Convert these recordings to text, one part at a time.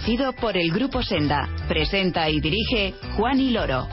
producido por el Grupo Senda. Presenta y dirige Juan Loro.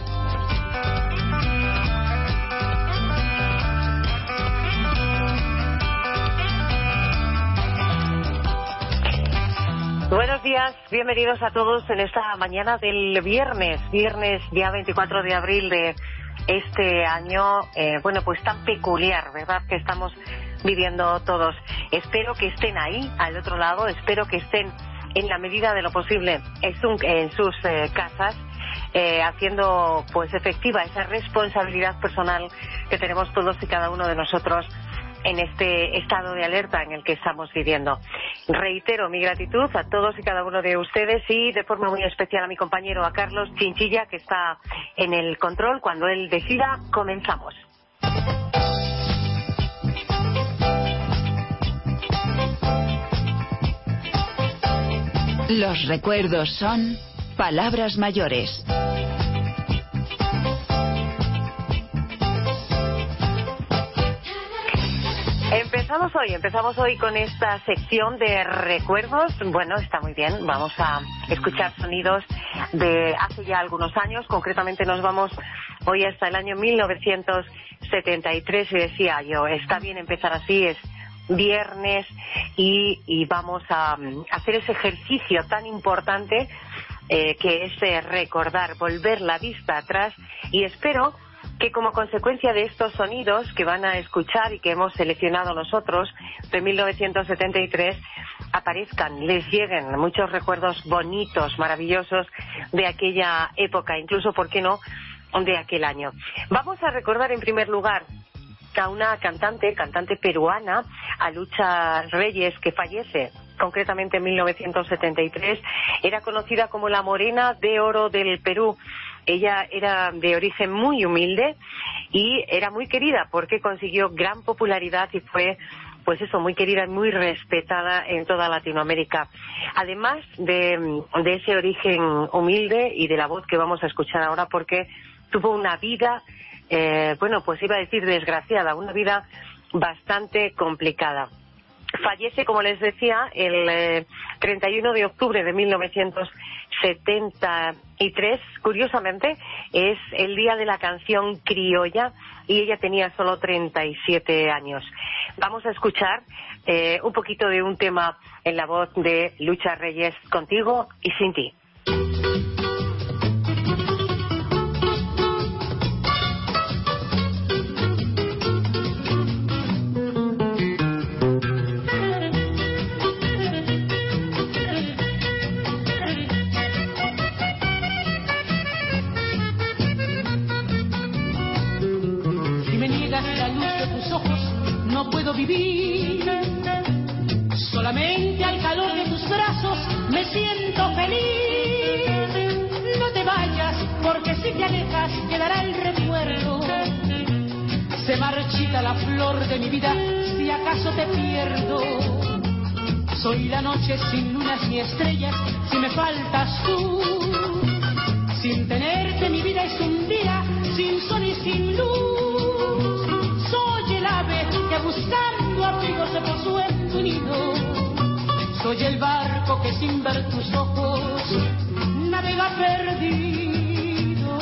Buenos días, bienvenidos a todos en esta mañana del viernes día 24 de abril de este año, pues tan peculiar, ¿verdad?, que estamos viviendo todos. Espero que estén ahí, al otro lado, espero que estén en la medida de lo posible en sus casas, haciendo pues efectiva esa responsabilidad personal que tenemos todos y cada uno de nosotros en este estado de alerta en el que estamos viviendo. Reitero mi gratitud a todos y cada uno de ustedes y de forma muy especial a mi compañero, a Carlos Chinchilla, que está en el control. Cuando él decida, comenzamos. Los recuerdos son palabras mayores. Empezamos hoy con esta sección de recuerdos. Bueno, está muy bien, vamos a escuchar sonidos de hace ya algunos años. Concretamente nos vamos hoy hasta el año 1973 y decía yo, está bien empezar así, es viernes y vamos a hacer ese ejercicio tan importante que es recordar, volver la vista atrás, y espero que como consecuencia de estos sonidos que van a escuchar y que hemos seleccionado nosotros de 1973 aparezcan, les lleguen muchos recuerdos bonitos, maravillosos de aquella época, incluso, ¿por qué no?, de aquel año. Vamos a recordar en primer lugar a una cantante peruana, a Lucha Reyes, que fallece concretamente en 1973. Era conocida como la Morena de Oro del Perú. Ella era de origen muy humilde y era muy querida porque consiguió gran popularidad y fue, pues eso, muy querida y muy respetada en toda Latinoamérica. Además de ese origen humilde y de la voz que vamos a escuchar ahora, porque tuvo una vida, pues iba a decir desgraciada, una vida bastante complicada. Fallece, como les decía, el 31 de octubre de 1973. Curiosamente, es el día de la canción criolla y ella tenía solo 37 años. Vamos a escuchar un poquito de un tema en la voz de Lucha Reyes, Contigo y Sin Ti. No puedo vivir, solamente al calor de tus brazos me siento feliz. No te vayas, porque si te alejas quedará el recuerdo. Se marchita la flor de mi vida si acaso te pierdo. Soy la noche sin lunas ni estrellas si me faltas tú. Sin tenerte mi vida es un día sin sol y sin luz. Soy el ave que buscando abrigo se posó en tu nido. Soy el barco que sin ver tus ojos navega perdido.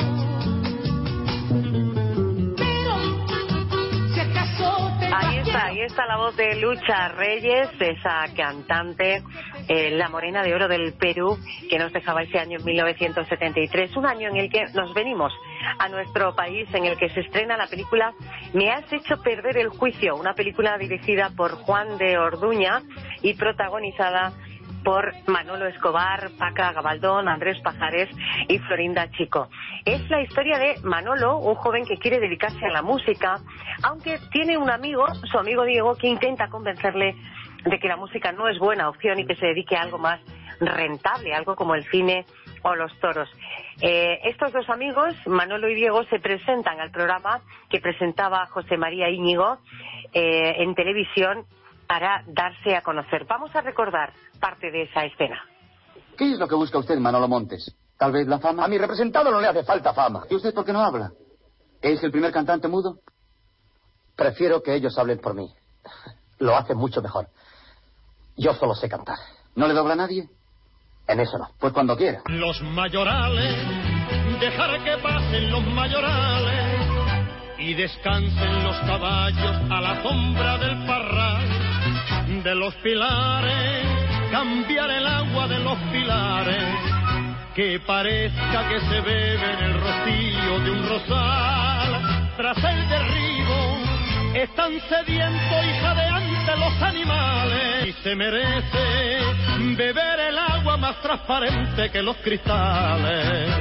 Pero si acaso te Ahí está la voz de Lucha Reyes, esa cantante, la Morena de Oro del Perú, que nos dejaba ese año 1973, un año en el que nos venimos a nuestro país, en el que se estrena la película Me has hecho perder el juicio, una película dirigida por Juan de Orduña y protagonizada por Manolo Escobar, Paca Gabaldón, Andrés Pajares y Florinda Chico. Es la historia de Manolo, un joven que quiere dedicarse a la música, aunque tiene un amigo, su amigo Diego, que intenta convencerle de que la música no es buena opción y que se dedique a algo más rentable, algo como el cine o los toros. Estos dos amigos, Manolo y Diego, se presentan al programa que presentaba José María Íñigo en televisión para darse a conocer. Vamos a recordar parte de esa escena. ¿Qué es lo que busca usted, Manolo Montes? ¿Tal vez la fama? A mi representado no le hace falta fama. ¿Y usted por qué no habla? ¿Es el primer cantante mudo? Prefiero que ellos hablen por mí. Lo hacen mucho mejor. Yo solo sé cantar. ¿No le dobla a nadie? En eso no. Pues cuando quiera. Los mayorales, dejar que pasen los mayorales y descansen los caballos a la sombra del parral de los pilares, cambiar el agua de los pilares, que parezca que se bebe en el rocío de un rosal. Tras el derribo están sedientos y jadeantes los animales y se merece beber el agua más transparente que los cristales.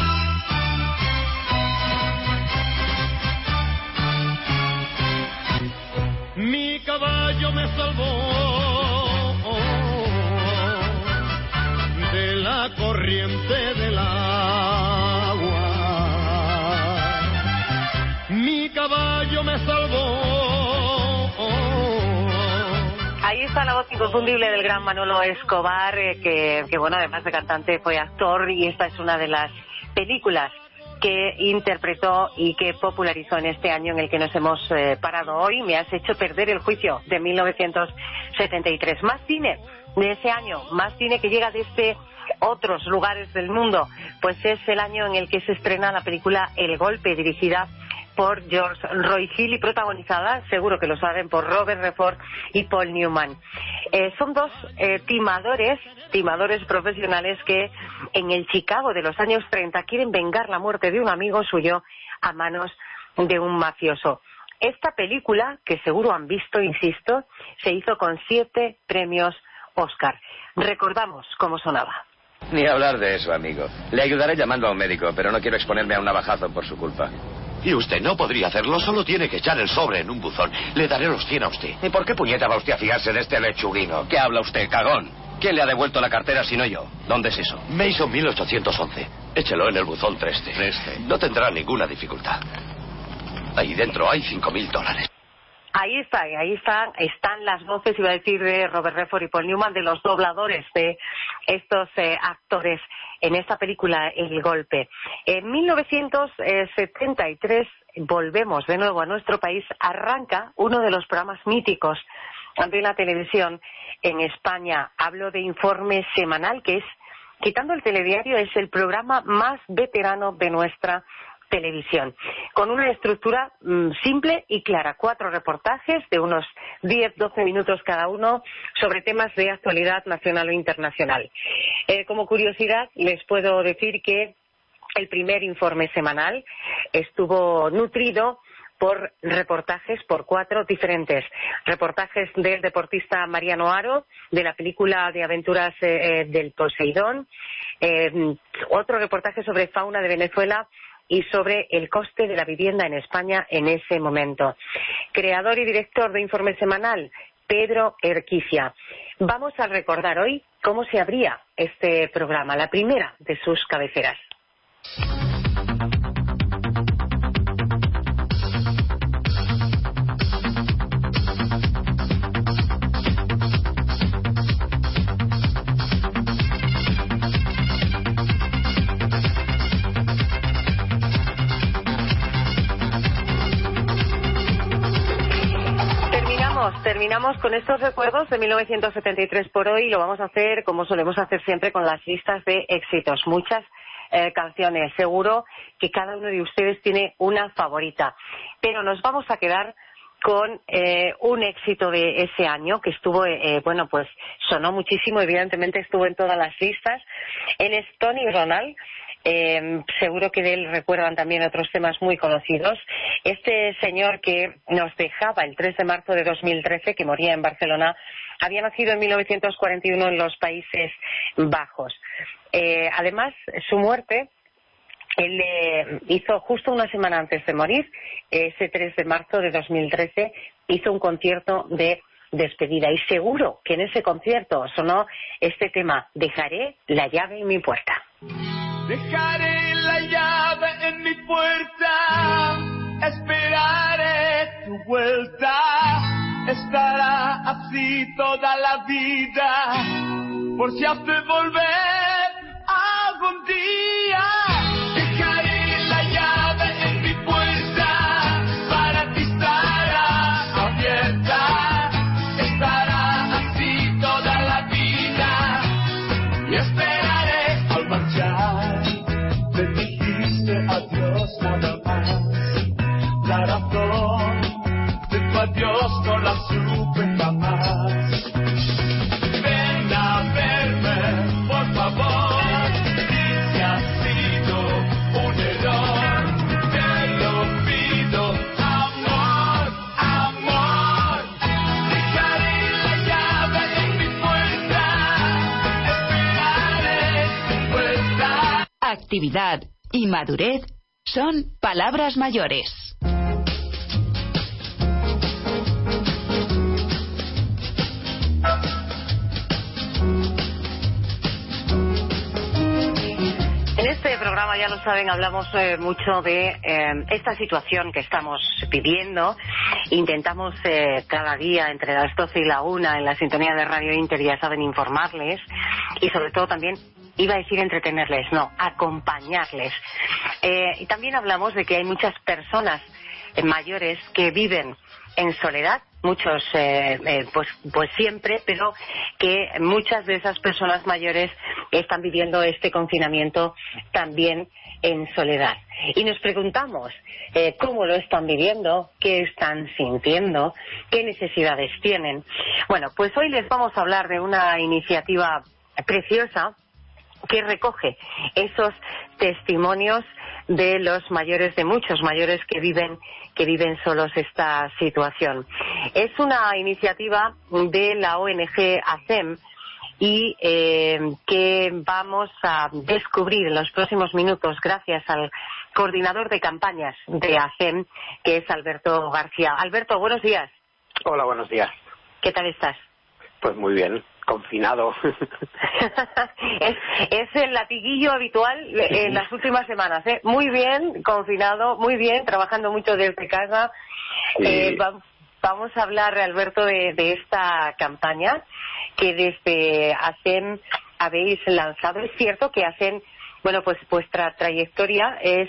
Mi caballo me salvó de la corriente del agua. Mi caballo me salvó. Ahí está la voz inconfundible del gran Manolo Escobar, que bueno, además de cantante fue actor, y esta es una de las películas que interpretó y que popularizó en este año en el que nos hemos parado hoy. Me has hecho perder el juicio, de 1973. Más cine de ese año, más cine que llega desde otros lugares del mundo, pues es el año en el que se estrena la película El Golpe, dirigida por George Roy Hill y protagonizada, seguro que lo saben, por Robert Redford y Paul Newman. Son dos timadores profesionales que en el Chicago de los años 30 quieren vengar la muerte de un amigo suyo a manos de un mafioso. Esta película, que seguro han visto, insisto, se hizo con 7 premios Oscar. Recordamos cómo sonaba. Ni hablar de eso, amigo. Le ayudaré llamando a un médico, pero no quiero exponerme a un navajazo por su culpa. Y usted no podría hacerlo, solo tiene que echar el sobre en un buzón. Le daré los 100 a usted. ¿Y por qué puñeta va usted a fiarse de este lechuguino? ¿Qué habla usted, cagón? ¿Quién le ha devuelto la cartera si no yo? ¿Dónde es eso? Mason 1811. Échelo en el buzón 3C. No tendrá ninguna dificultad. Ahí dentro hay $5,000. Ahí están las voces, iba a decir, de Robert Redford y Paul Newman, de los dobladores de estos actores en esta película El Golpe. En 1973 volvemos de nuevo a nuestro país, arranca uno de los programas míticos de la televisión en España. Hablo de Informe Semanal, que es, quitando el telediario, es el programa más veterano de nuestra televisión, con una estructura simple y clara. 4 reportajes de unos 10-12 minutos cada uno sobre temas de actualidad nacional o internacional. Como curiosidad, les puedo decir que el primer informe semanal estuvo nutrido por reportajes, por 4 diferentes reportajes del deportista Mariano Haro, de la película de aventuras del Poseidón, otro reportaje sobre fauna de Venezuela y sobre el coste de la vivienda en España en ese momento. Creador y director de Informe Semanal, Pedro Erquicia. Vamos a recordar hoy cómo se abría este programa, la primera de sus cabeceras. Terminamos con estos recuerdos de 1973 por hoy, y lo vamos a hacer como solemos hacer siempre, con las listas de éxitos. Muchas canciones, seguro que cada uno de ustedes tiene una favorita, pero nos vamos a quedar con un éxito de ese año que estuvo, pues sonó muchísimo, evidentemente estuvo en todas las listas. Él es Tony Ronald. Seguro que de él recuerdan también otros temas muy conocidos. Este señor que nos dejaba el 3 de marzo de 2013, que moría en Barcelona, había nacido en 1941 en los Países Bajos. Además, su muerte, él hizo justo una semana antes de morir, ese 3 de marzo de 2013, hizo un concierto de despedida, y seguro que en ese concierto sonó este tema: Dejaré la llave en mi puerta. Dejaré la llave en mi puerta, esperaré tu vuelta, estará así toda la vida, por si has de volver algún día. Dejaré la llave en mi puerta, para ti estará abierta, estará así toda la vida, y esperaré actividad y madurez son palabras mayores. En este programa, ya lo saben, hablamos mucho de esta situación que estamos viviendo. Intentamos cada día entre las 12 y la 1 en la sintonía de Radio Inter, ya saben, informarles y sobre todo también, iba a decir entretenerles, no, acompañarles. Y también hablamos de que hay muchas personas mayores que viven en soledad, muchos pues siempre, pero que muchas de esas personas mayores están viviendo este confinamiento también en soledad. Y nos preguntamos cómo lo están viviendo, qué están sintiendo, qué necesidades tienen. Bueno, pues hoy les vamos a hablar de una iniciativa preciosa que recoge esos testimonios de los mayores, de muchos mayores que viven solos esta situación. Es una iniciativa de la ONG ACEM y que vamos a descubrir en los próximos minutos gracias al coordinador de campañas de ACEM, que es Alberto García. Alberto, buenos días. Hola, buenos días. ¿Qué tal estás? Pues muy bien, confinado. es el latiguillo habitual en las últimas semanas, ¿eh? Muy bien, confinado, muy bien, trabajando mucho desde casa. Sí. Vamos a hablar, Alberto, de esta campaña que desde ACEM habéis lanzado. Es cierto que ACEM, bueno, pues vuestra trayectoria es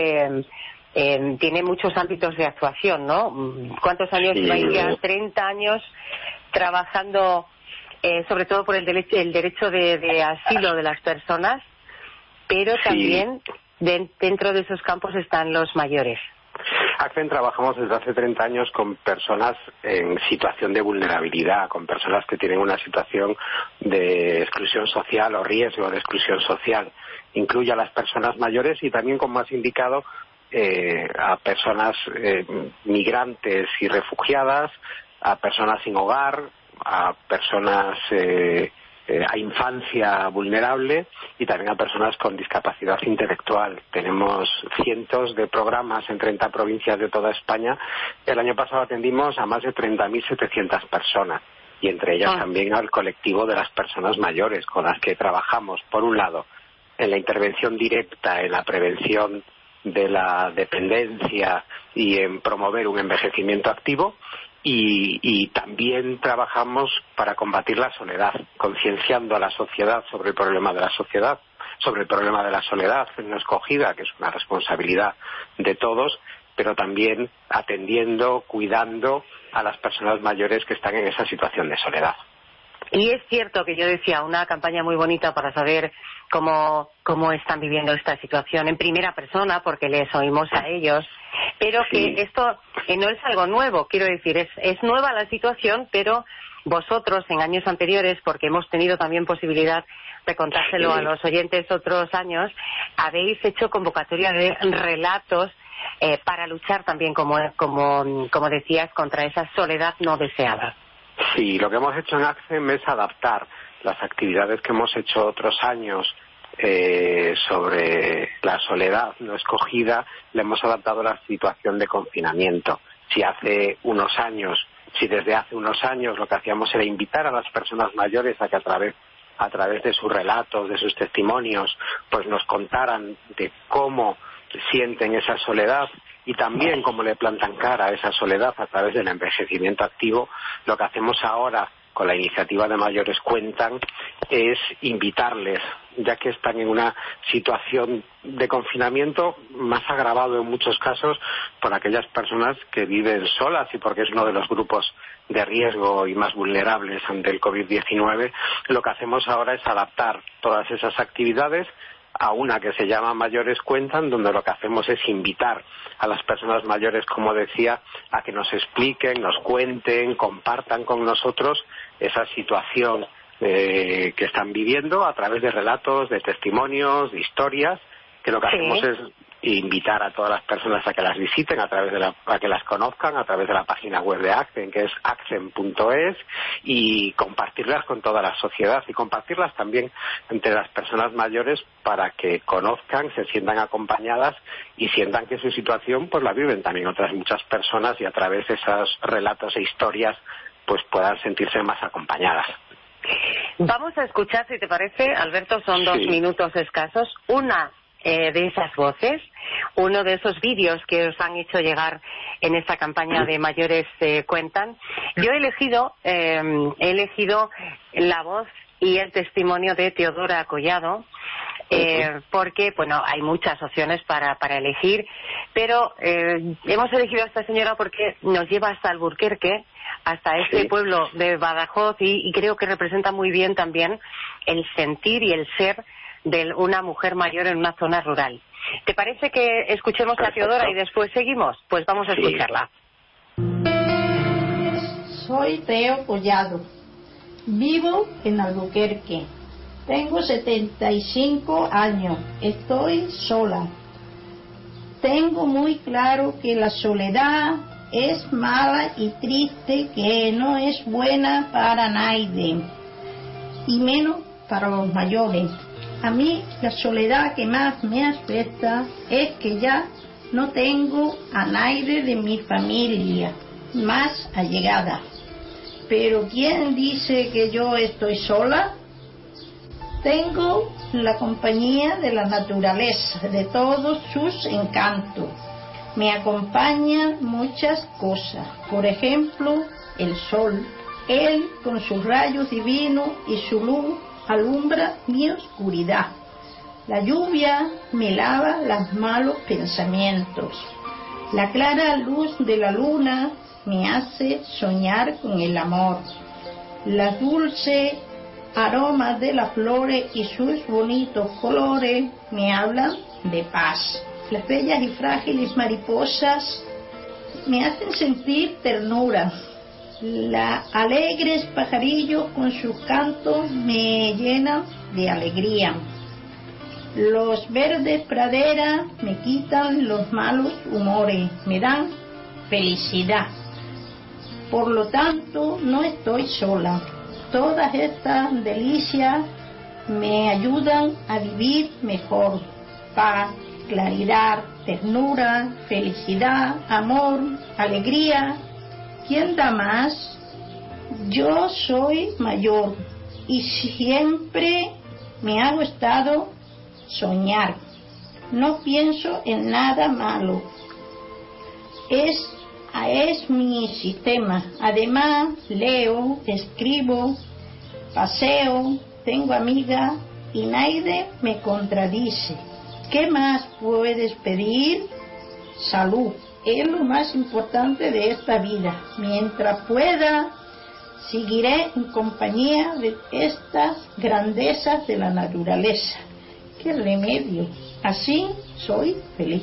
tiene muchos ámbitos de actuación, ¿no? ¿Cuántos años lleváis ya? 30 años trabajando sobre todo por el derecho de asilo de las personas, pero también dentro de esos campos están los mayores. ACEM trabajamos desde hace 30 años con personas en situación de vulnerabilidad, con personas que tienen una situación de exclusión social o riesgo de exclusión social. Incluye a las personas mayores y también, como has indicado, a personas migrantes y refugiadas, a personas sin hogar, a personas a infancia vulnerable y también a personas con discapacidad intelectual. Tenemos cientos de programas en 30 provincias de toda España. El año pasado atendimos a más de 30.700 personas y entre ellas también al colectivo de las personas mayores con las que trabajamos, por un lado, en la intervención directa, en la prevención de la dependencia y en promover un envejecimiento activo. Y también trabajamos para combatir la soledad, concienciando a la sociedad sobre el problema de la sociedad, sobre el problema de la soledad no escogida, que es una responsabilidad de todos, pero también atendiendo, cuidando a las personas mayores que están en esa situación de soledad. Y es cierto que yo decía, una campaña muy bonita para saber cómo están viviendo esta situación en primera persona, porque les oímos a ellos, pero que esto no es algo nuevo, quiero decir, es nueva la situación, pero vosotros en años anteriores, porque hemos tenido también posibilidad de contárselo a los oyentes otros años, habéis hecho convocatoria de relatos para luchar también, como decías, contra esa soledad no deseada. Sí, lo que hemos hecho en ACEM es adaptar las actividades que hemos hecho otros años sobre la soledad no escogida, le hemos adaptado a la situación de confinamiento. Si desde hace unos años lo que hacíamos era invitar a las personas mayores a que a través de sus relatos, de sus testimonios, pues nos contaran de cómo sienten esa soledad y también cómo le plantan cara a esa soledad a través del envejecimiento activo, lo que hacemos ahora con la iniciativa de Mayores Cuentan es invitarles, ya que están en una situación de confinamiento más agravado en muchos casos por aquellas personas que viven solas y porque es uno de los grupos de riesgo y más vulnerables ante el COVID-19, lo que hacemos ahora es adaptar todas esas actividades a una que se llama Mayores Cuentan, donde lo que hacemos es invitar a las personas mayores, como decía, a que nos expliquen, nos cuenten, compartan con nosotros esa situación que están viviendo a través de relatos, de testimonios, de historias, que lo que hacemos es invitar a todas las personas a que las visiten, a que las conozcan a través de la página web de ACCEN, que es accen.es, y compartirlas con toda la sociedad y compartirlas también entre las personas mayores para que conozcan, se sientan acompañadas y sientan que su situación pues la viven también otras muchas personas, y a través de esos relatos e historias pues puedan sentirse más acompañadas. Vamos a escuchar, si te parece, Alberto, son 2 minutos escasos, una de esas voces, uno de esos vídeos que os han hecho llegar en esta campaña de Mayores Cuentan. Yo he elegido la voz y el testimonio de Teodora Collado, porque, bueno, hay muchas opciones para elegir, pero hemos elegido a esta señora porque nos lleva hasta Alburquerque, hasta este pueblo de Badajoz, y creo que representa muy bien también el sentir y el ser de una mujer mayor en una zona rural. ¿Te parece que escuchemos a Teodora y después seguimos? Pues vamos a escucharla. Soy Teo Collado. Vivo en Albuquerque. Tengo 75 años. Estoy sola. Tengo muy claro que la soledad es mala y triste, que no es buena para nadie, y menos para los mayores. A mí la soledad que más me afecta es que ya no tengo a nadie de mi familia más allegada. Pero ¿quién dice que yo estoy sola? Tengo la compañía de la naturaleza, de todos sus encantos. Me acompañan muchas cosas, por ejemplo, el sol. Él, con sus rayos divinos y su luz, alumbra mi oscuridad. La lluvia me lava los malos pensamientos. La clara luz de la luna me hace soñar con el amor. Las dulces aromas de las flores y sus bonitos colores me hablan de paz. Las bellas y frágiles mariposas me hacen sentir ternura. Los alegres pajarillos con sus cantos me llenan de alegría. Los verdes praderas me quitan los malos humores, me dan felicidad. Por lo tanto, no estoy sola. Todas estas delicias me ayudan a vivir mejor. Paz, claridad, ternura, felicidad, amor, alegría. ¿Quién da más? Yo soy mayor y siempre me ha gustado soñar. No pienso en nada malo. Es mi sistema. Además, leo, escribo, paseo, tengo amigas y nadie me contradice. ¿Qué más puedes pedir? Salud. Es lo más importante de esta vida. Mientras pueda, seguiré en compañía de estas grandezas de la naturaleza. ¡Qué remedio! Así soy feliz.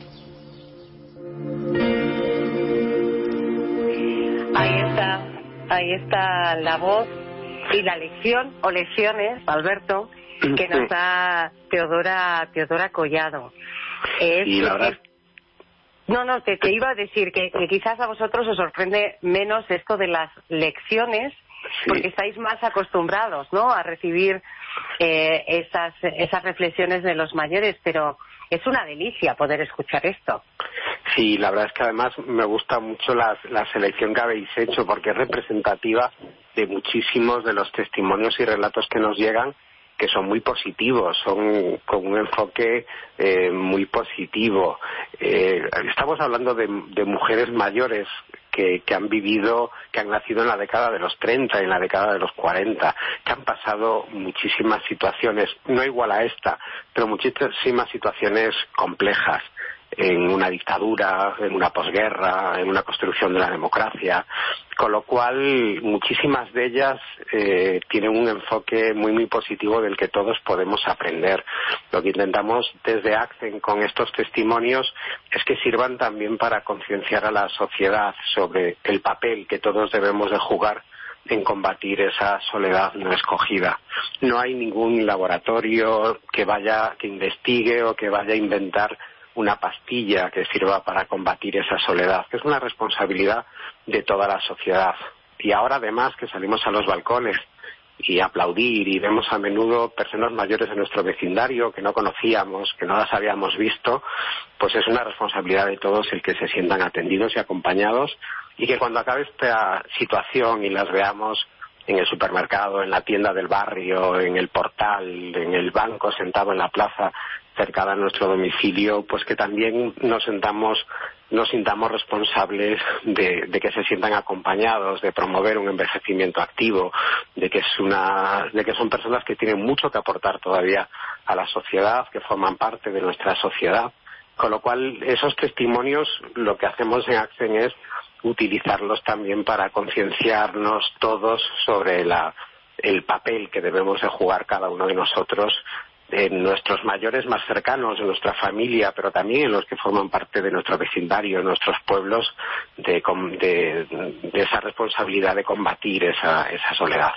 Ahí está la voz y la lección o lecciones, Alberto, que nos da Teodora Collado. Y la verdad... No, te iba a decir que quizás a vosotros os sorprende menos esto de las lecciones, porque estáis más acostumbrados, ¿no?, a recibir esas reflexiones de los mayores, pero es una delicia poder escuchar esto. Sí, la verdad es que además me gusta mucho la selección que habéis hecho, porque es representativa de muchísimos de los testimonios y relatos que nos llegan, que son muy positivos, son con un enfoque muy positivo. Estamos hablando de mujeres mayores que han vivido, que han nacido en la década de los 30 y en la década de los 40, que han pasado muchísimas situaciones, no igual a esta, pero muchísimas situaciones complejas, en una dictadura, en una posguerra, en una construcción de la democracia, con lo cual muchísimas de ellas tienen un enfoque muy muy positivo del que todos podemos aprender. Lo que intentamos desde ACCEN con estos testimonios es que sirvan también para concienciar a la sociedad sobre el papel que todos debemos de jugar en combatir esa soledad no escogida. No hay ningún laboratorio que investigue o que vaya a inventar una pastilla que sirva para combatir esa soledad, que es una responsabilidad de toda la sociedad. Y ahora además que salimos a los balcones y aplaudir y vemos a menudo personas mayores de nuestro vecindario que no conocíamos, que no las habíamos visto, pues es una responsabilidad de todos el que se sientan atendidos y acompañados, y que cuando acabe esta situación y las veamos en el supermercado, en la tienda del barrio, en el portal, en el banco, sentado en la plaza cercana a nuestro domicilio, pues que también nos sintamos responsables de que se sientan acompañados, de promover un envejecimiento activo, de que son personas que tienen mucho que aportar todavía a la sociedad, que forman parte de nuestra sociedad. Con lo cual, esos testimonios, lo que hacemos en ACCEN es utilizarlos también para concienciarnos todos sobre el papel que debemos de jugar cada uno de nosotros en nuestros mayores más cercanos, en nuestra familia, pero también en los que forman parte de nuestro vecindario, en nuestros pueblos, de esa responsabilidad de combatir esa soledad.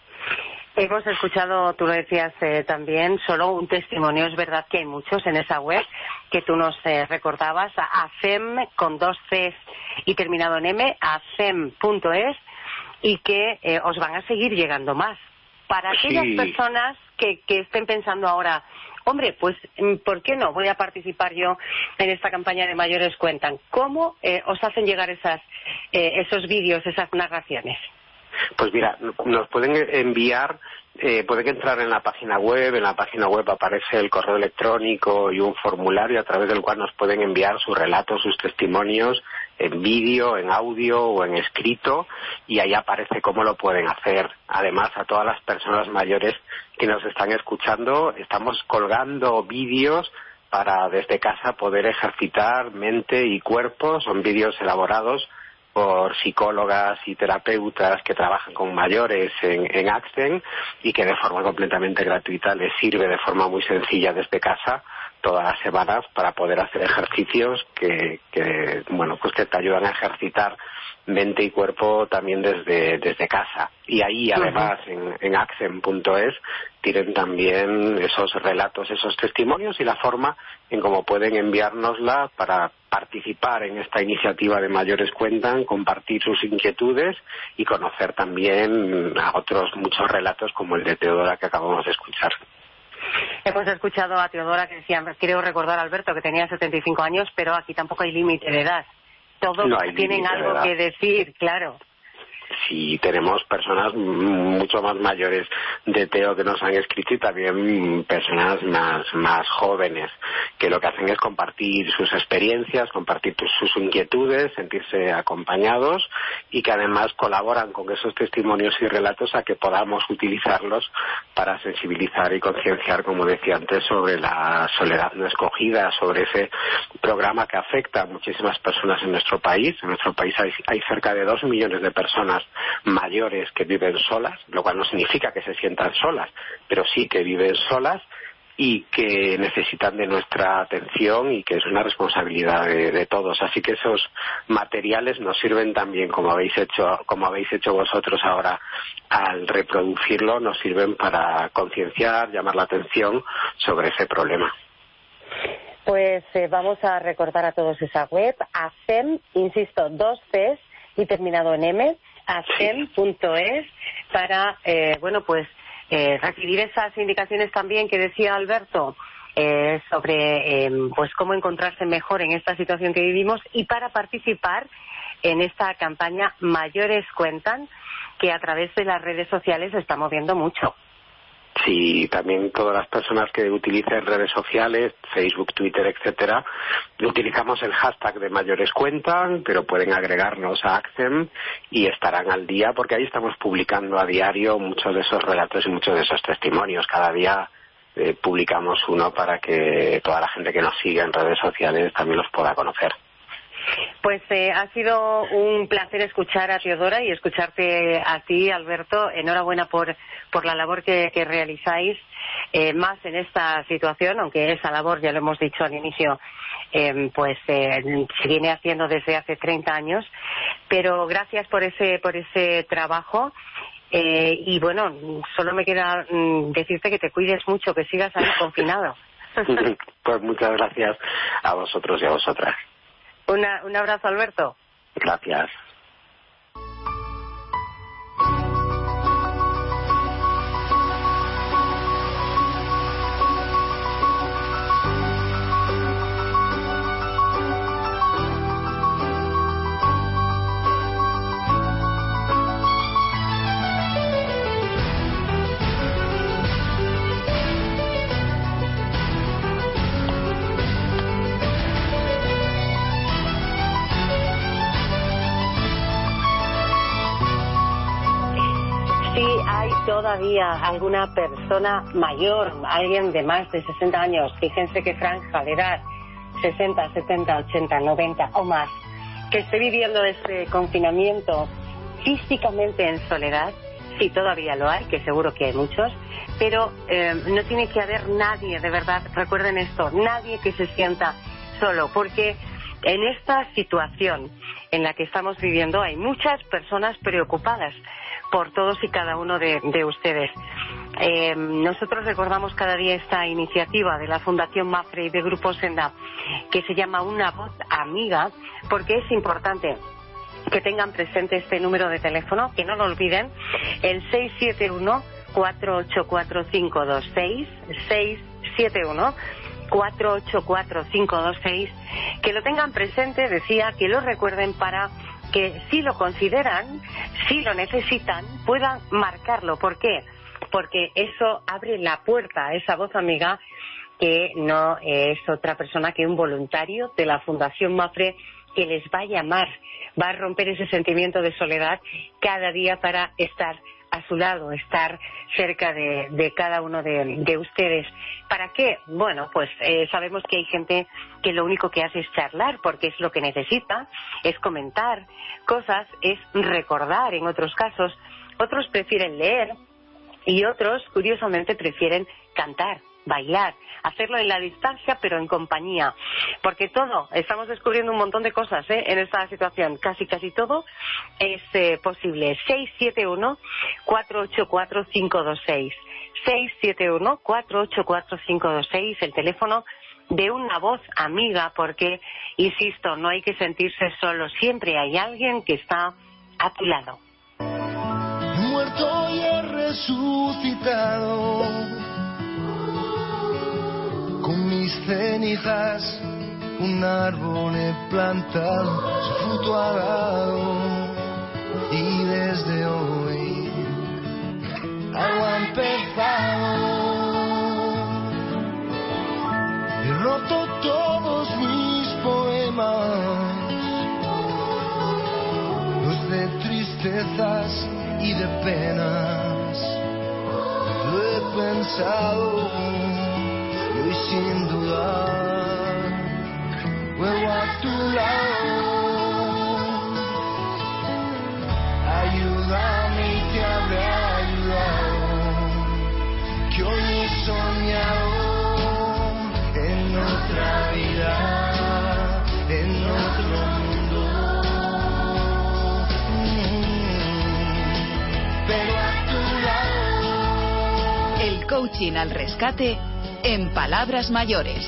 Hemos escuchado, tú lo decías también, solo un testimonio. Es verdad que hay muchos en esa web que tú nos recordabas, ACEM con 2 Cs y terminado en M, acem.es, y que os van a seguir llegando más. Para aquellas personas que estén pensando ahora, hombre, pues ¿por qué no voy a participar yo en esta campaña de Mayores Cuentan? ¿Cómo os hacen llegar esos vídeos, esas narraciones? Pues mira, nos pueden enviar, pueden entrar en la página web aparece el correo electrónico y un formulario a través del cual nos pueden enviar sus relatos, sus testimonios en vídeo, en audio o en escrito, y ahí aparece cómo lo pueden hacer. Además, a todas las personas mayores que nos están escuchando, estamos colgando vídeos para desde casa poder ejercitar mente y cuerpo. Son vídeos elaborados por psicólogas y terapeutas que trabajan con mayores en ACCEN y que de forma completamente gratuita les sirve de forma muy sencilla desde casa todas las semanas para poder hacer ejercicios que te ayudan a ejercitar mente y cuerpo también desde casa. Y ahí además en accen.es tienen también esos relatos, esos testimonios y la forma en cómo pueden enviárnosla para participar en esta iniciativa de Mayores Cuentan, compartir sus inquietudes y conocer también a otros muchos relatos como el de Teodora que acabamos de escuchar. Hemos escuchado a Teodora que decía, quiero recordar a Alberto que tenía 75 años, pero aquí tampoco hay límite de edad. Todos tienen algo que decir, claro. Sí, tenemos personas mucho más mayores de Teo que nos han escrito y también personas más jóvenes que lo que hacen es compartir sus experiencias, compartir sus inquietudes, sentirse acompañados y que además colaboran con esos testimonios y relatos a que podamos utilizarlos para sensibilizar y concienciar, como decía antes, sobre la soledad no escogida, sobre ese programa que afecta a muchísimas personas en nuestro país. En nuestro país hay cerca de 2 millones de personas mayores que viven solas, lo cual no significa que se sientan solas, pero sí que viven solas y que necesitan de nuestra atención y que es una responsabilidad de todos. Así que esos materiales nos sirven también, como habéis hecho vosotros ahora al reproducirlo, nos sirven para concienciar, llamar la atención sobre ese problema. Pues vamos a recordar a todos esa web, ACEM, insisto, 2 Cs y terminado en M, acem.es, para recibir esas indicaciones también que decía Alberto sobre cómo encontrarse mejor en esta situación que vivimos y para participar en esta campaña Mayores Cuentan, que a través de las redes sociales se está moviendo mucho. Sí, también todas las personas que utilicen redes sociales, Facebook, Twitter, etcétera, utilizamos el hashtag de Mayores Cuentan, pero pueden agregarnos a ACCEN y estarán al día porque ahí estamos publicando a diario muchos de esos relatos y muchos de esos testimonios. Cada día publicamos uno para que toda la gente que nos sigue en redes sociales también los pueda conocer. Pues ha sido un placer escuchar a Teodora y escucharte a ti, Alberto. Enhorabuena por la labor que realizáis, más en esta situación, aunque esa labor, ya lo hemos dicho al inicio, se viene haciendo desde hace 30 años. Pero gracias por ese trabajo. Y bueno, solo me queda decirte que te cuides mucho, que sigas ahí confinado. Pues muchas gracias a vosotros y a vosotras. Un abrazo, Alberto. Gracias. Todavía alguna persona mayor, alguien de más de 60 años, fíjense qué franja de edad, 60, 70, 80, 90 o más, que esté viviendo este confinamiento físicamente en soledad, sí, todavía lo hay, que seguro que hay muchos, pero no tiene que haber nadie, de verdad, recuerden esto, nadie que se sienta solo, porque en esta situación en la que estamos viviendo hay muchas personas preocupadas por todos y cada uno de ustedes. Nosotros recordamos cada día esta iniciativa de la Fundación Mapfre y de Grupo Senda, que se llama Una Voz Amiga, porque es importante que tengan presente este número de teléfono, que no lo olviden, el 671-484-526, 671-484-526, que lo tengan presente, decía, que lo recuerden para que si lo consideran, si lo necesitan, puedan marcarlo. ¿Por qué? Porque eso abre la puerta a esa voz amiga, que no es otra persona que un voluntario de la Fundación Mapfre, que les va a llamar, va a romper ese sentimiento de soledad cada día para estar a su lado, estar cerca de cada uno de ustedes. ¿Para qué? Bueno, pues sabemos que hay gente que lo único que hace es charlar, porque es lo que necesita, es comentar cosas, es recordar en otros casos. Otros prefieren leer y otros, curiosamente, prefieren cantar, bailar, hacerlo en la distancia pero en compañía, porque todo, estamos descubriendo un montón de cosas en esta situación, casi todo es posible. 671-484-526, 671-484-526, el teléfono de Una Voz Amiga, porque, insisto, no hay que sentirse solo, siempre hay alguien que está a tu lado. Muerto y he resucitado, con mis cenizas un árbol he plantado, su fruto ha dado, y desde hoy algo ha empezado. He roto todos mis poemas, los de tristezas y de penas. Lo he pensado y hoy sin dudar vuelvo a tu lado. Ayúdame y te habré ayudado, que hoy he soñado en otra vida, en otro mundo, pero a tu lado. El coaching al rescate en palabras mayores.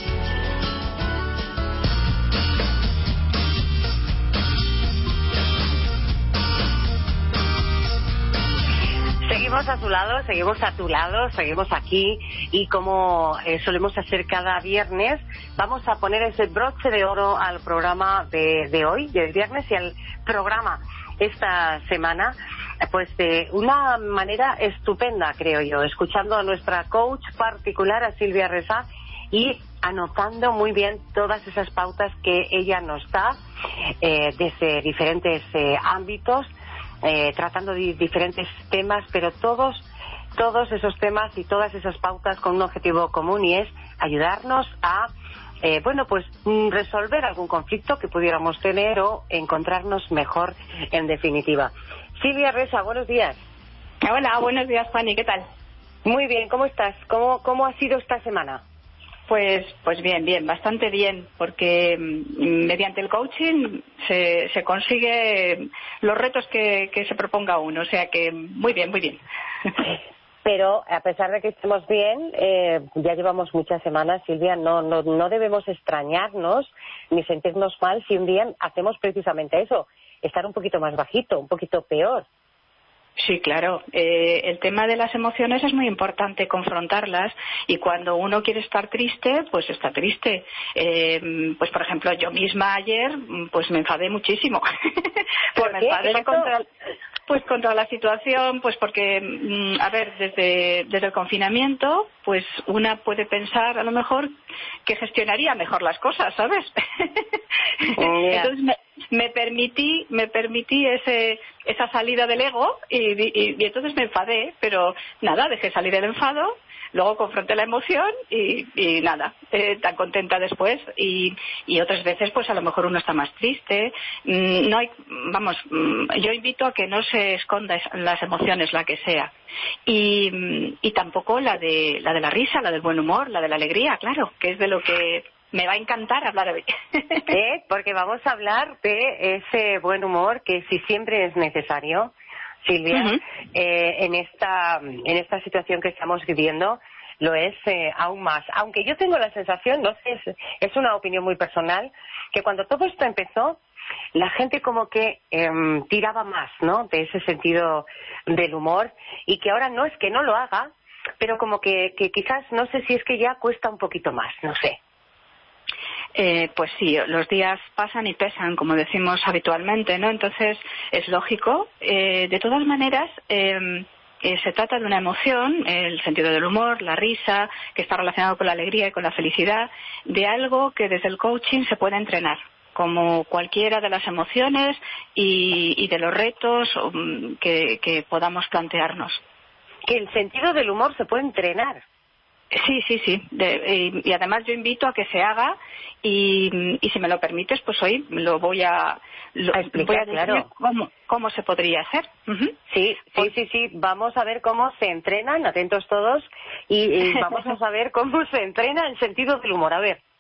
Seguimos a su lado, seguimos a tu lado, seguimos aquí, y como solemos hacer cada viernes, vamos a poner ese broche de oro al programa de hoy, del viernes, y al programa esta semana, pues de una manera estupenda, creo yo, escuchando a nuestra coach particular, a Silvia Resa, y anotando muy bien todas esas pautas que ella nos da desde diferentes ámbitos, tratando de diferentes temas, pero todos esos temas y todas esas pautas con un objetivo común, y es ayudarnos a resolver algún conflicto que pudiéramos tener o encontrarnos mejor, en definitiva. Silvia Resa, buenos días. Hola, buenos días, Fanny, ¿qué tal? Muy bien, ¿cómo estás? ¿Cómo ha sido esta semana? Pues bien, bastante bien, porque mediante el coaching se consigue los retos que se proponga uno, o sea que muy bien. Pero a pesar de que estemos bien, ya llevamos muchas semanas, Silvia, no debemos extrañarnos ni sentirnos mal si un día hacemos precisamente eso, estar un poquito más bajito, un poquito peor. Sí, claro. El tema de las emociones es muy importante confrontarlas, y cuando uno quiere estar triste, pues está triste. Pues por ejemplo, yo misma ayer pues me enfadé muchísimo. ¿Por me qué? enfadé contra la situación, pues porque, a ver, desde el confinamiento, pues una puede pensar a lo mejor que gestionaría mejor las cosas, ¿sabes? Entonces me permití esa salida del ego y entonces me enfadé, pero nada, dejé salir el enfado, luego confronté la emoción y nada, tan contenta después. Y otras veces pues a lo mejor uno está más triste. No hay, vamos, yo invito a que no se esconda las emociones, la que sea, y tampoco la de la risa, la del buen humor, la de la alegría, claro, que es de lo que me va a encantar hablar hoy. Porque vamos a hablar de ese buen humor que si siempre es necesario, Silvia, en esta situación que estamos viviendo, lo es aún más. Aunque yo tengo la sensación, no sé, es una opinión muy personal, que cuando todo esto empezó, la gente como que tiraba más, ¿no?, de ese sentido del humor, y que ahora no es que no lo haga, pero como que quizás, no sé si es que ya cuesta un poquito más, no sé. Pues sí, los días pasan y pesan, como decimos habitualmente, ¿no? Entonces es lógico. De todas maneras, se trata de una emoción, el sentido del humor, la risa, que está relacionado con la alegría y con la felicidad, de algo que desde el coaching se puede entrenar, como cualquiera de las emociones y de los retos que podamos plantearnos. Que el sentido del humor se puede entrenar. Sí. Y además yo invito a que se haga y si me lo permites, pues hoy lo voy a explicar, voy a decir cómo se podría hacer. Sí. Vamos a ver cómo se entrenan, atentos todos, y vamos a saber cómo se entrena el sentido del humor.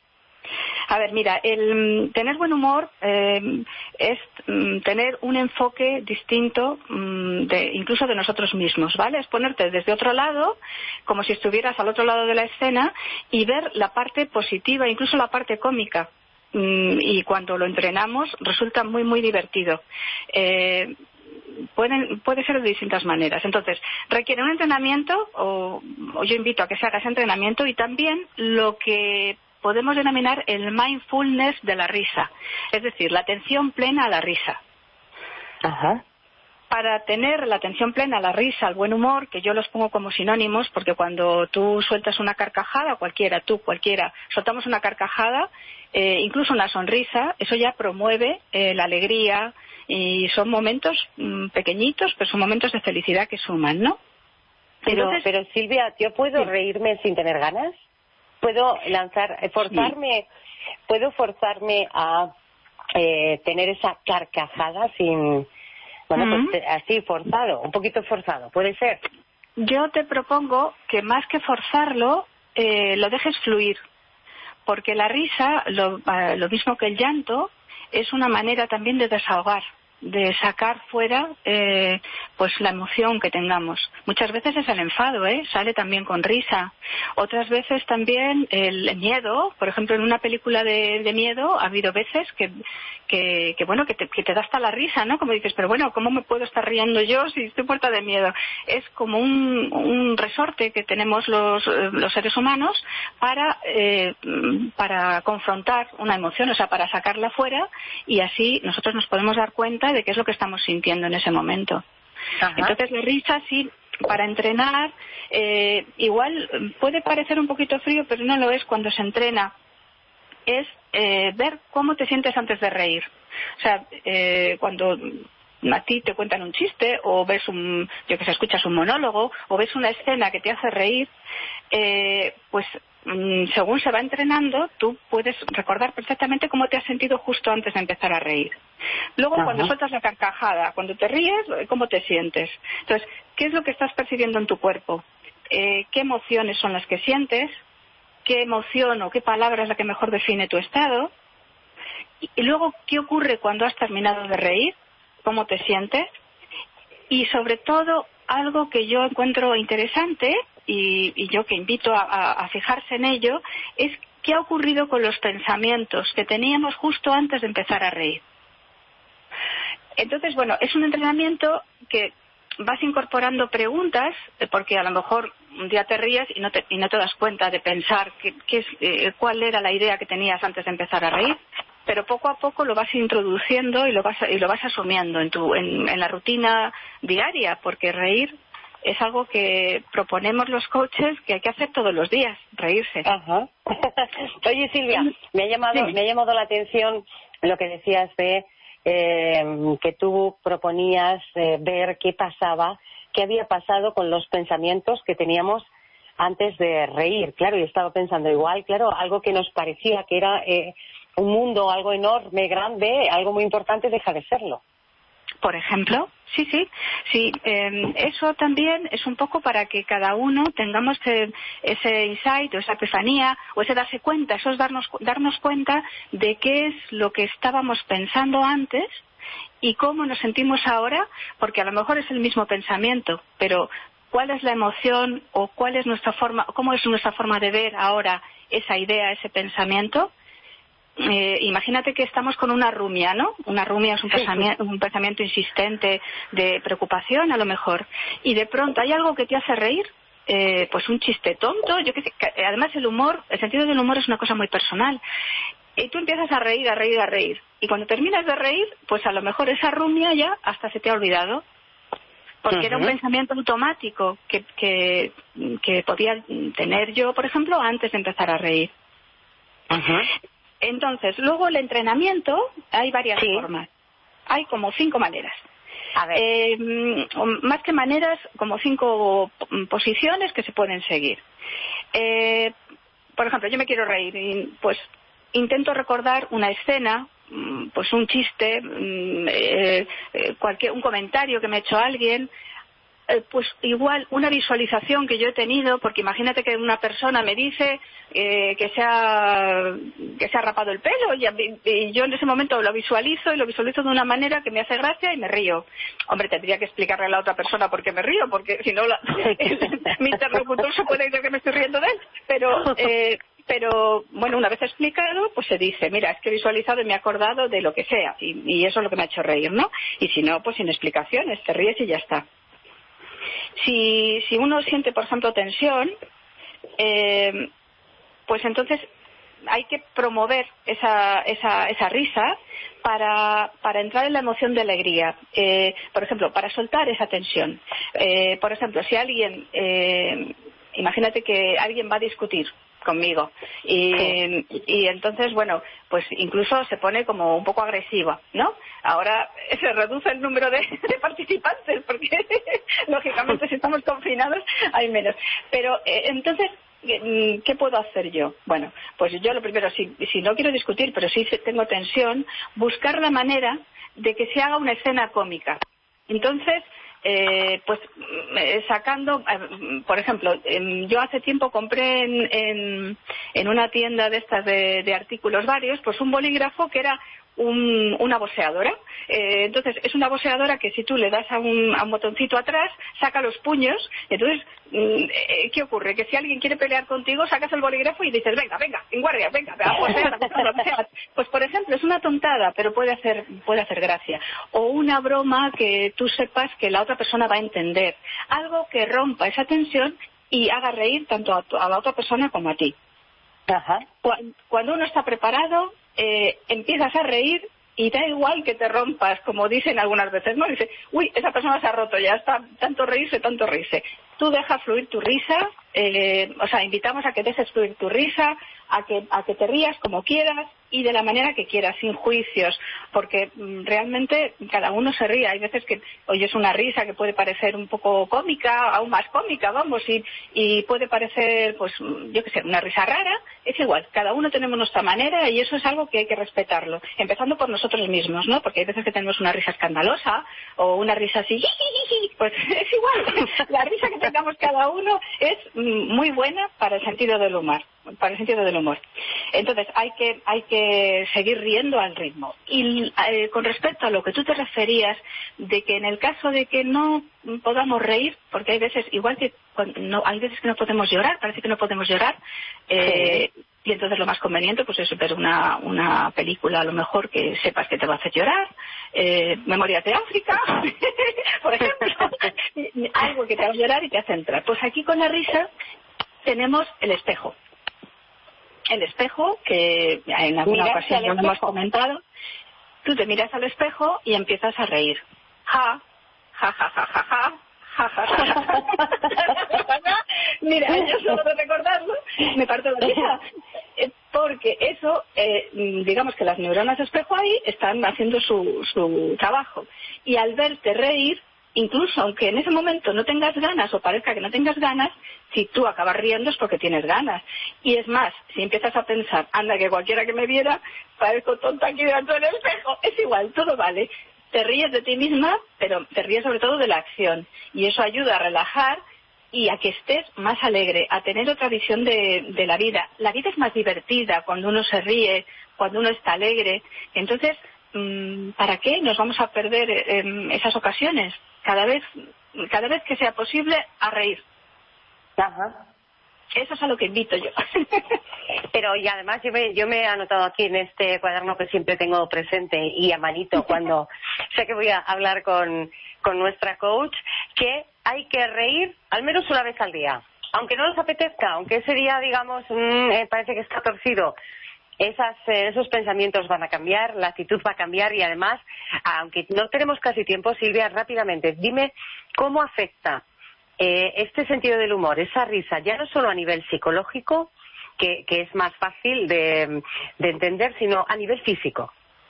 A ver, mira, el tener buen humor es tener un enfoque distinto incluso de nosotros mismos, ¿vale? Es ponerte desde otro lado, como si estuvieras al otro lado de la escena, y ver la parte positiva, incluso la parte cómica. Y cuando lo entrenamos resulta muy, muy divertido. Puede ser de distintas maneras. Entonces, requiere un entrenamiento, o yo invito a que se haga ese entrenamiento, y también lo que podemos denominar el mindfulness de la risa, es decir, la atención plena a la risa. Ajá. Para tener la atención plena a la risa, al buen humor, que yo los pongo como sinónimos, porque cuando tú sueltas una carcajada, cualquiera, soltamos una carcajada, incluso una sonrisa, eso ya promueve la alegría, y son momentos pequeñitos, pero son momentos de felicidad que suman, ¿no? Pero Silvia, ¿yo puedo reírme sin tener ganas? ¿Puedo puedo forzarme a tener esa carcajada sin, pues así forzado, un poquito forzado, puede ser? Yo te propongo que más que forzarlo, lo dejes fluir, porque la risa, lo mismo que el llanto, es una manera también de desahogar, de sacar fuera pues la emoción que tengamos. Muchas veces es el enfado, sale también con risa. Otras veces también el miedo. Por ejemplo, en una película de miedo ha habido veces que te da hasta la risa, ¿no? Como dices, pero bueno, ¿cómo me puedo estar riendo yo si estoy muerta de miedo? Es como un resorte que tenemos los seres humanos para confrontar una emoción, o sea, para sacarla fuera, y así nosotros nos podemos dar cuenta de qué es lo que estamos sintiendo en ese momento. Ajá. Entonces la risa sí, para entrenar, igual puede parecer un poquito frío, pero no lo es cuando se entrena. Es ver cómo te sientes antes de reír. O sea, cuando a ti te cuentan un chiste, o ves escuchas un monólogo, o ves una escena que te hace reír, pues según se va entrenando, tú puedes recordar perfectamente cómo te has sentido justo antes de empezar a reír. Luego, cuando sueltas la carcajada, cuando te ríes, ¿cómo te sientes? Entonces, ¿qué es lo que estás percibiendo en tu cuerpo? ¿Qué emociones son las que sientes? ¿Qué emoción o qué palabra es la que mejor define tu estado? Y luego, ¿qué ocurre cuando has terminado de reír? ¿Cómo te sientes? Y sobre todo, algo que yo encuentro interesante y yo que invito a fijarse en ello es qué ha ocurrido con los pensamientos que teníamos justo antes de empezar a reír. Entonces, bueno, es un entrenamiento que vas incorporando preguntas, porque a lo mejor un día te ríes y no te das cuenta de pensar cuál era la idea que tenías antes de empezar a reír, pero poco a poco lo vas introduciendo y lo vas asumiendo en la rutina diaria, porque reír es algo que proponemos los coaches que hay que hacer todos los días, reírse. Ajá. Oye, Silvia, me ha llamado la atención lo que decías de que tú proponías ver qué había pasado con los pensamientos que teníamos antes de reír. Claro, y estaba pensando igual, claro, algo que nos parecía que era un mundo, algo enorme, grande, algo muy importante, deja de serlo. Por ejemplo, sí. Eso también es un poco para que cada uno tengamos ese insight o esa epifanía o ese darse cuenta, eso es darnos cuenta de qué es lo que estábamos pensando antes y cómo nos sentimos ahora, porque a lo mejor es el mismo pensamiento, pero cuál es la emoción o cuál es nuestra forma, cómo es nuestra forma de ver ahora esa idea, ese pensamiento. Imagínate que estamos con una rumia, ¿no? Una rumia es un pensamiento insistente de preocupación, a lo mejor, y de pronto hay algo que te hace reír, pues un chiste tonto, yo qué sé, además el sentido del humor es una cosa muy personal, y tú empiezas a reír, y cuando terminas de reír, pues a lo mejor esa rumia ya hasta se te ha olvidado, porque era un pensamiento automático que podía tener yo, por ejemplo, antes de empezar a reír. Entonces, luego el entrenamiento, hay varias formas. Hay como 5 maneras. A ver. Más que maneras, como 5 posiciones que se pueden seguir. Por ejemplo, yo me quiero reír y pues intento recordar una escena, pues un chiste, un comentario que me ha hecho alguien, pues igual una visualización que yo he tenido, porque imagínate que una persona me dice que se ha rapado el pelo y yo en ese momento lo visualizo de una manera que me hace gracia y me río. Hombre, tendría que explicarle a la otra persona por qué me río, porque si no mi interlocutor se puede creer que me estoy riendo de él, pero bueno, una vez explicado, pues se dice, mira, es que he visualizado y me he acordado de lo que sea y eso es lo que me ha hecho reír, ¿no? Y si no, pues sin explicaciones, te ríes y ya está. Si uno siente, por ejemplo, tensión, pues entonces hay que promover esa risa para entrar en la emoción de alegría. Por ejemplo, para soltar esa tensión. Por ejemplo, si alguien, imagínate que alguien va a discutir conmigo y entonces, bueno, pues incluso se pone como un poco agresiva, ¿no? Ahora se reduce el número de participantes porque lógicamente si estamos confinados hay menos, pero entonces ¿qué puedo hacer yo? Bueno, pues yo lo primero, si no quiero discutir pero sí tengo tensión, buscar la manera de que se haga una escena cómica. Entonces pues sacando, por ejemplo, yo hace tiempo compré en una tienda de estas de artículos varios, pues un bolígrafo que era una boxeadora. Entonces es una boxeadora que si tú le das a un botoncito atrás saca los puños. Entonces ¿qué ocurre? Que si alguien quiere pelear contigo sacas el bolígrafo y dices venga, en guardia, venga, a boxear. Pues por ejemplo es una tontada pero puede hacer gracia, o una broma que tú sepas que la otra persona va a entender, algo que rompa esa tensión y haga reír tanto a la otra persona como a ti. Cuando uno está preparado, empiezas a reír y da igual que te rompas, como dicen algunas veces, ¿no? Dice, uy, esa persona se ha roto, ya está, tanto reírse. Tú dejas fluir tu risa, invitamos a que dejes fluir tu risa, a que te rías como quieras y de la manera que quieras, sin juicios, porque realmente cada uno se ríe. Hay veces que oyes una risa que puede parecer un poco cómica, aún más cómica, vamos, y puede parecer, pues, yo qué sé, una risa rara. Es igual, cada uno tenemos nuestra manera y eso es algo que hay que respetarlo, empezando por nosotros mismos, ¿no? Porque hay veces que tenemos una risa escandalosa o una risa así, pues es igual. La risa que tengamos cada uno es muy buena para el sentido del humor. para el sentido del humor. Entonces hay que seguir riendo al ritmo. Y con respecto a lo que tú te referías, de que en el caso de que no podamos reír, porque hay veces, igual que hay veces que no podemos llorar, parece que no podemos llorar, y entonces lo más conveniente pues es ver una película a lo mejor que sepas que te va a hacer llorar, Memorias de África, por ejemplo, algo que te va a llorar y te hace entrar. Pues aquí con la risa tenemos el espejo. El espejo, que en alguna ocasión ya hemos comentado, tú te miras al espejo y empiezas a reír. Ja, ja, ja, ja, ja, ja. Mira, yo solo de recordarlo me parto de risa, porque eso, digamos que las neuronas espejo ahí están haciendo su trabajo, y al verte reír, incluso aunque en ese momento no tengas ganas o parezca que no tengas ganas, si tú acabas riendo es porque tienes ganas. Y es más, si empiezas a pensar, anda, que cualquiera que me viera parezco tonta aquí delante del espejo, es igual, todo vale. Te ríes de ti misma, pero te ríes sobre todo de la acción, y eso ayuda a relajar y a que estés más alegre, a tener otra visión de la vida. La vida es más divertida cuando uno se ríe, cuando uno está alegre. Entonces, ¿para qué nos vamos a perder esas ocasiones? Cada vez que sea posible, a reír. Ajá. Eso es a lo que invito yo. Pero y además yo me he anotado aquí en este cuaderno que siempre tengo presente y a manito cuando sé que voy a hablar con nuestra coach, que hay que reír al menos una vez al día. Aunque no nos apetezca, aunque ese día, digamos, parece que está torcido, esos pensamientos van a cambiar, la actitud va a cambiar, y además, aunque no tenemos casi tiempo, Silvia, rápidamente, dime cómo afecta este sentido del humor, esa risa, ya no solo a nivel psicológico, que es más fácil de entender, sino a nivel físico.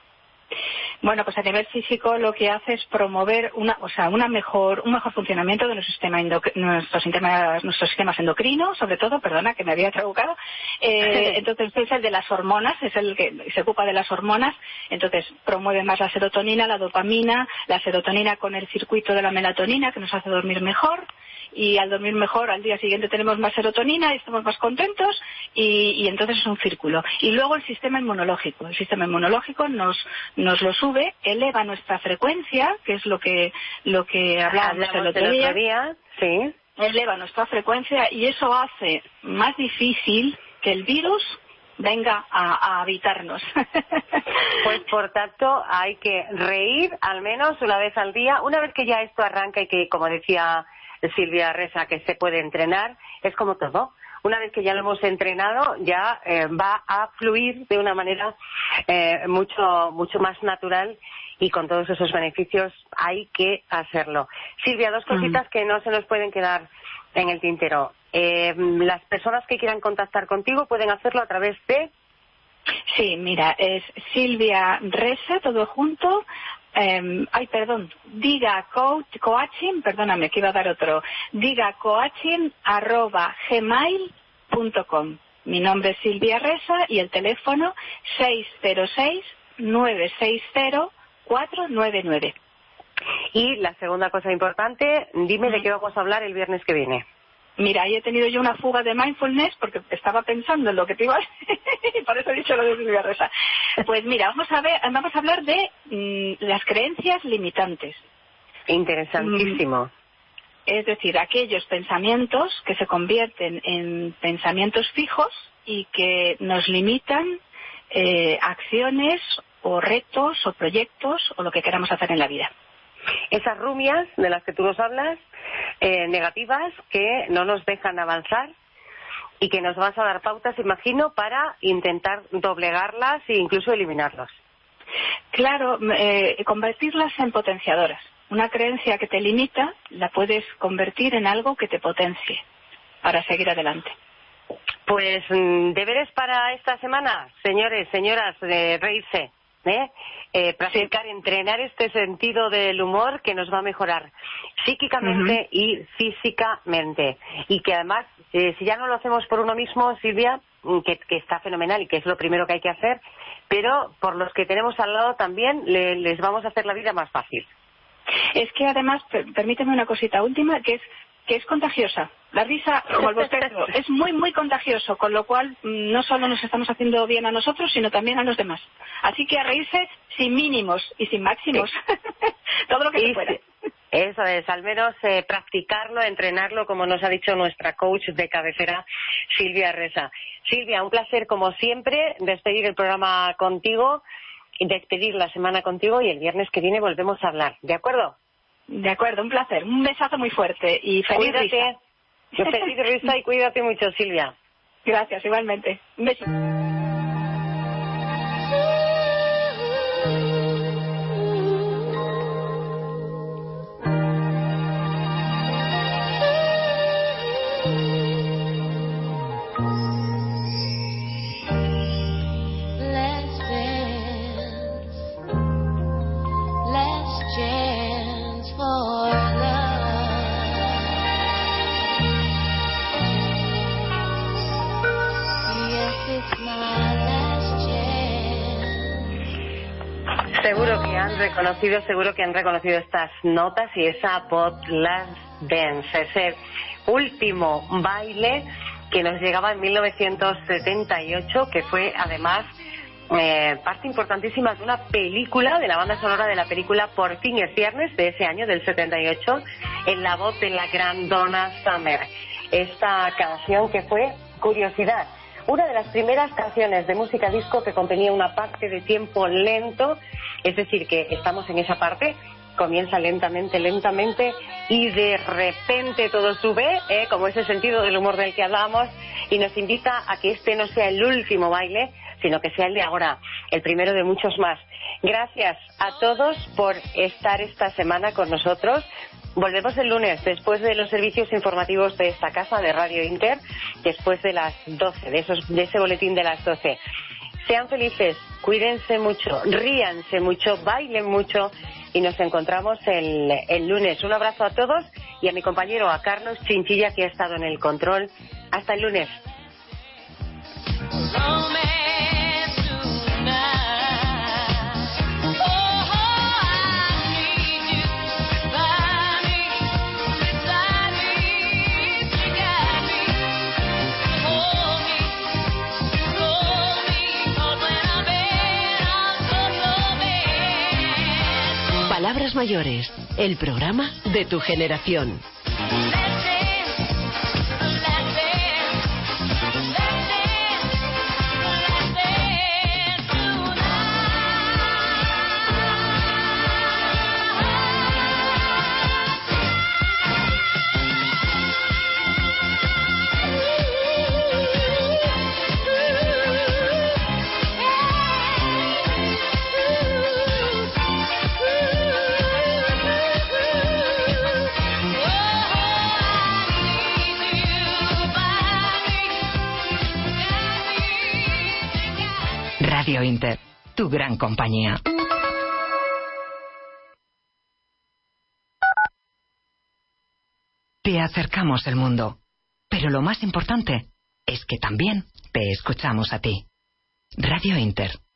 Bueno, pues a nivel físico lo que hace es promover un mejor funcionamiento de nuestros sistemas endocrinos, sobre todo, perdona que me había trabucado. Entonces es el de las hormonas, es el que se ocupa de las hormonas. Entonces promueve más la serotonina, la dopamina, la serotonina con el circuito de la melatonina, que nos hace dormir mejor. Y al dormir mejor, al día siguiente tenemos más serotonina y estamos más contentos, y entonces es un círculo. Y luego el sistema inmunológico. El sistema inmunológico nos lo sube, eleva nuestra frecuencia, que es lo que hablábamos el otro día. Sí. Eleva nuestra frecuencia, y eso hace más difícil que el virus venga a habitarnos. Pues por tanto hay que reír al menos una vez al día. Una vez que ya esto arranca y que, como decía Silvia Resa, que se puede entrenar, es como todo. Una vez que ya lo hemos entrenado, ya va a fluir de una manera mucho más natural, y con todos esos beneficios hay que hacerlo. Silvia, dos cositas que no se nos pueden quedar en el tintero. Las personas que quieran contactar contigo pueden hacerlo a través de... Sí, mira, es Silvia Resa, todo junto. Diga coaching, perdóname que iba a dar otro, digacoaching@gmail.com. Mi nombre es Silvia Resa y el teléfono 606-960-499. Y la segunda cosa importante, dime de qué vamos a hablar el viernes que viene. Mira, ahí he tenido yo una fuga de mindfulness porque estaba pensando en lo que te iba a decir y por eso he dicho lo de Silvia Rosa. Pues mira, vamos a hablar de las creencias limitantes. Interesantísimo. Es decir, aquellos pensamientos que se convierten en pensamientos fijos y que nos limitan acciones o retos o proyectos o lo que queramos hacer en la vida. Esas rumias de las que tú nos hablas, negativas, que no nos dejan avanzar y que nos vas a dar pautas, imagino, para intentar doblegarlas e incluso eliminarlas. Claro, convertirlas en potenciadoras. Una creencia que te limita la puedes convertir en algo que te potencie para seguir adelante. Pues deberes para esta semana, señores, señoras, reírse. Practicar, entrenar este sentido del humor que nos va a mejorar psíquicamente y físicamente, y que además si ya no lo hacemos por uno mismo, Silvia, que está fenomenal y que es lo primero que hay que hacer, pero por los que tenemos al lado también les vamos a hacer la vida más fácil. Es que además, permíteme una cosita última, que es que es contagiosa. La risa, como el bostezo, es muy, muy contagioso, con lo cual no solo nos estamos haciendo bien a nosotros, sino también a los demás. Así que a reírse sin mínimos y sin máximos. Todo lo que se pueda. Eso es, al menos practicarlo, entrenarlo, como nos ha dicho nuestra coach de cabecera, Silvia Resa. Silvia, un placer como siempre despedir el programa contigo, despedir la semana contigo, y el viernes que viene volvemos a hablar, ¿de acuerdo? De acuerdo, un placer. Un besazo muy fuerte y feliz risa. Feliz risa y cuídate mucho, Silvia. Gracias, igualmente. Un besito. Seguro que han reconocido estas notas y esa Bob Last Dance, ese último baile que nos llegaba en 1978, que fue además parte importantísima de una película, de la banda sonora de la película Por fin es viernes, de ese año, del 78, en la voz de la gran Donna Summer. Esta canción que fue, curiosidad, una de las primeras canciones de música disco que contenía una parte de tiempo lento, es decir, que estamos en esa parte, comienza lentamente, lentamente, y de repente todo sube, como ese sentido del humor del que hablábamos, y nos invita a que este no sea el último baile, sino que sea el de ahora, el primero de muchos más. Gracias a todos por estar esta semana con nosotros. Volvemos el lunes, después de los servicios informativos de esta casa, de Radio Inter, después de las 12, de ese boletín de las 12. Sean felices, cuídense mucho, ríanse mucho, bailen mucho, y nos encontramos el lunes. Un abrazo a todos y a mi compañero, a Carlos Chinchilla, que ha estado en el control. Hasta el lunes. Palabras mayores, el programa de tu generación. Radio Inter, tu gran compañía. Te acercamos el mundo, pero lo más importante es que también te escuchamos a ti. Radio Inter.